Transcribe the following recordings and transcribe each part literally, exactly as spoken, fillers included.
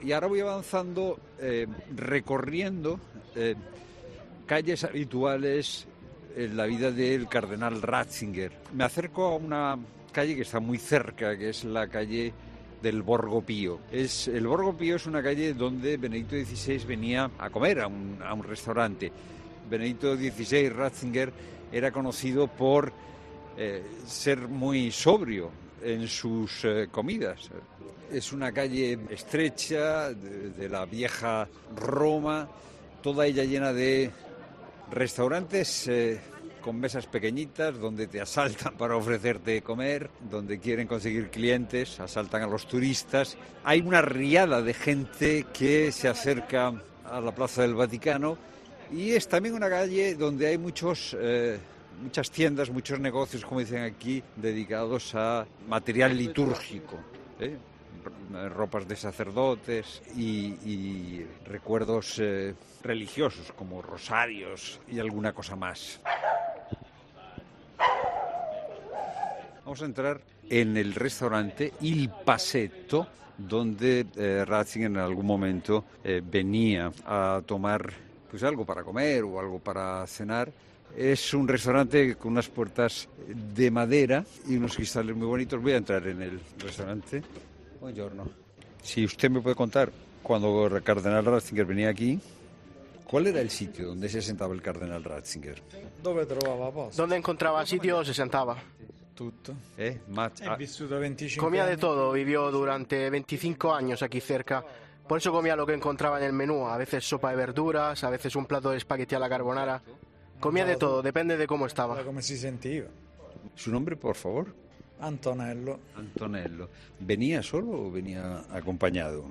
Y ahora voy avanzando, eh, recorriendo eh, calles habituales en la vida del cardenal Ratzinger. Me acerco a una calle que está muy cerca, que es la calle del Borgo Pío. Es, el Borgo Pío es una calle donde Benedicto dieciséis venía a comer a un, a un restaurante. Benedicto dieciséis, Ratzinger, era conocido por eh, ser muy sobrio en sus eh, comidas. Es una calle estrecha de, de la vieja Roma, toda ella llena de restaurantes eh, con mesas pequeñitas donde te asaltan para ofrecerte comer, donde quieren conseguir clientes, asaltan a los turistas. Hay una riada de gente que se acerca a la Plaza del Vaticano y es también una calle donde hay muchos... Eh, muchas tiendas, muchos negocios, como dicen aquí, dedicados a material litúrgico, ¿eh? ropas de sacerdotes y, y recuerdos eh, religiosos como rosarios y alguna cosa más. Vamos a entrar en el restaurante Il Pasetto, donde eh, Ratzinger en algún momento eh, venía a tomar pues algo para comer o algo para cenar. Es un restaurante con unas puertas de madera y unos cristales muy bonitos. Voy a entrar en el restaurante. Buongiorno. Si usted me puede contar, cuando el cardenal Ratzinger venía aquí, ¿cuál era el sitio donde se sentaba el cardenal Ratzinger? Dove trovava posto? Donde encontraba sitio se sentaba. Tutto. ¿Eh? Ma- È vissuto venticinque Comía de anni. todo, vivió durante veinticinco años aquí cerca. Por eso comía lo que encontraba en el menú, a veces sopa de verduras, a veces un plato de espagueti alla carbonara. Comía de todo, depende de cómo estaba. Come si sentiva. ¿Su nombre, por favor? Antonello. Antonello. ¿Venía solo o venía acompañado?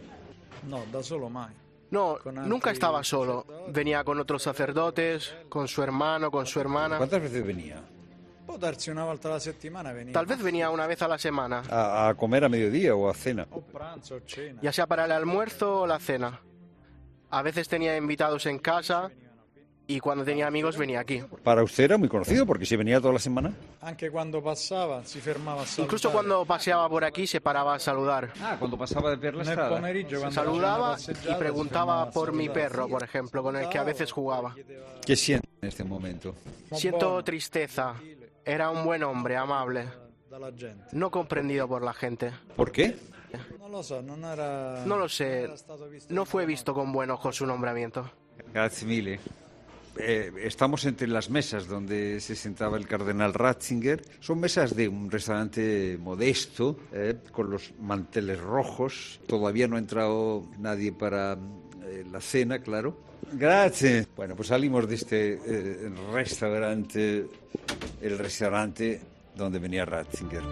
No, da solo mai. No, Con altri nunca estaba solo. sacerdotes. Venía con otros sacerdotes, con su hermano, con su hermana. ¿Cuántas veces venía? Può darsi una volta alla settimana veniva. Tal vez venía una vez a la semana, ¿A, a comer a mediodía o a cena? O pranzo o cena. ya sea para el almuerzo o la cena. A veces tenía invitados en casa y cuando tenía amigos venía aquí. Para usted era muy conocido porque si venía toda la semana. Anche quando passava si fermava a salutare. Incluso cuando paseaba por aquí se paraba a saludar. Ah, cuando pasaba per la Nel strada. pomeriggio quando Saludaba faceva una y passeggiata, preguntaba si fermava a por mi salutare. perro, por ejemplo, con el que a veces jugaba. ¿Qué siente en este momento? Siento tristeza. Era un buen hombre, amable, Dalla gente. no comprendido por la gente. ¿Por qué? Non lo so, non era No lo non sé, era stato visto no di fue buon visto con buen ojo su nombramiento. Grazie mille. Eh, estamos entre las mesas donde se sentaba el cardenal Ratzinger. Son mesas de un restaurante modesto, eh, con los manteles rojos. Todavía no ha entrado nadie para eh, la cena, claro. Gracias. Bueno, pues salimos de este eh, restaurante, el restaurante donde venía Ratzinger.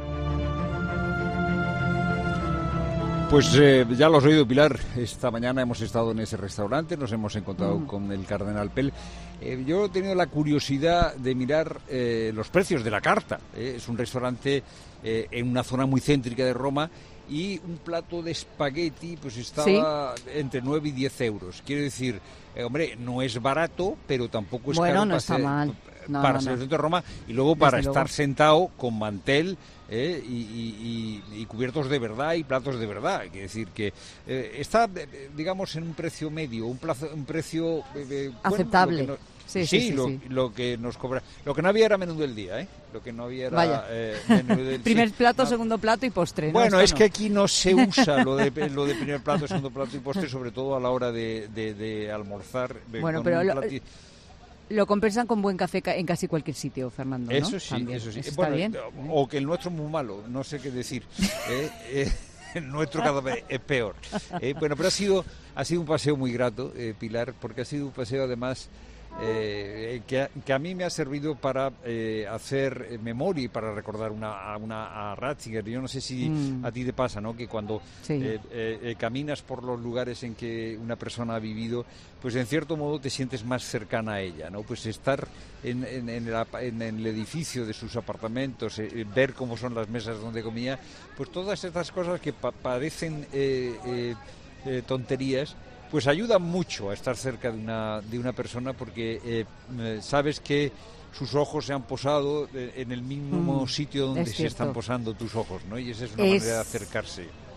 Pues eh, ya lo has oído, Pilar. Esta mañana hemos estado en ese restaurante, nos hemos encontrado mm. con el cardenal Pell. Eh, yo he tenido la curiosidad de mirar eh, los precios de la carta. Eh. Es un restaurante eh, en una zona muy céntrica de Roma y un plato de espagueti pues estaba ¿Sí? entre nueve y diez euros. Quiero decir, eh, hombre, no es barato, pero tampoco es bueno, caro no para está ser, mal. No, para no, ser no. el centro de Roma y luego para Desde estar luego. sentado con mantel. Eh, y, y, y, y cubiertos de verdad y platos de verdad. Quiere decir que eh, está, eh, digamos, en un precio medio, un, plazo, un precio eh, aceptable. Bueno, no, sí, sí, sí, sí, lo, sí. lo que nos cobra. Lo que no había era menú del día, ¿eh? Lo que no había era Vaya. eh, menú del Primer sí. plato, no. segundo plato y postre. Bueno, no, es no. que aquí no se usa lo de, lo de primer plato, segundo plato y postre, sobre todo a la hora de, de, de almorzar. Bueno, con pero un lo, plati... lo compensan con buen café en casi cualquier sitio, Fernando, ¿no? Eso sí, También. eso sí. Eso Bueno, está bien. O que el nuestro es muy malo, no sé qué decir. eh, eh, el nuestro cada vez es peor. Eh, bueno, pero ha sido, ha sido un paseo muy grato, eh, Pilar, porque ha sido un paseo además eh, que, a, que a mí me ha servido para eh, hacer memoria y para recordar una, a, una, a Ratzinger. Yo no sé si mm. a ti te pasa, ¿no? Que cuando sí. eh, eh, caminas por los lugares en que una persona ha vivido, pues en cierto modo te sientes más cercana a ella, ¿no? Pues estar en, en, en, el, en el edificio de sus apartamentos, eh, ver cómo son las mesas donde comía, pues todas estas cosas que pa parecen eh, eh, eh, tonterías, pues ayudan mucho a estar cerca de una, de una persona porque eh, sabes que sus ojos se han posado en el mismo mm, sitio donde se están posando tus ojos, ¿no? Y esa es una es... manera de acercarse.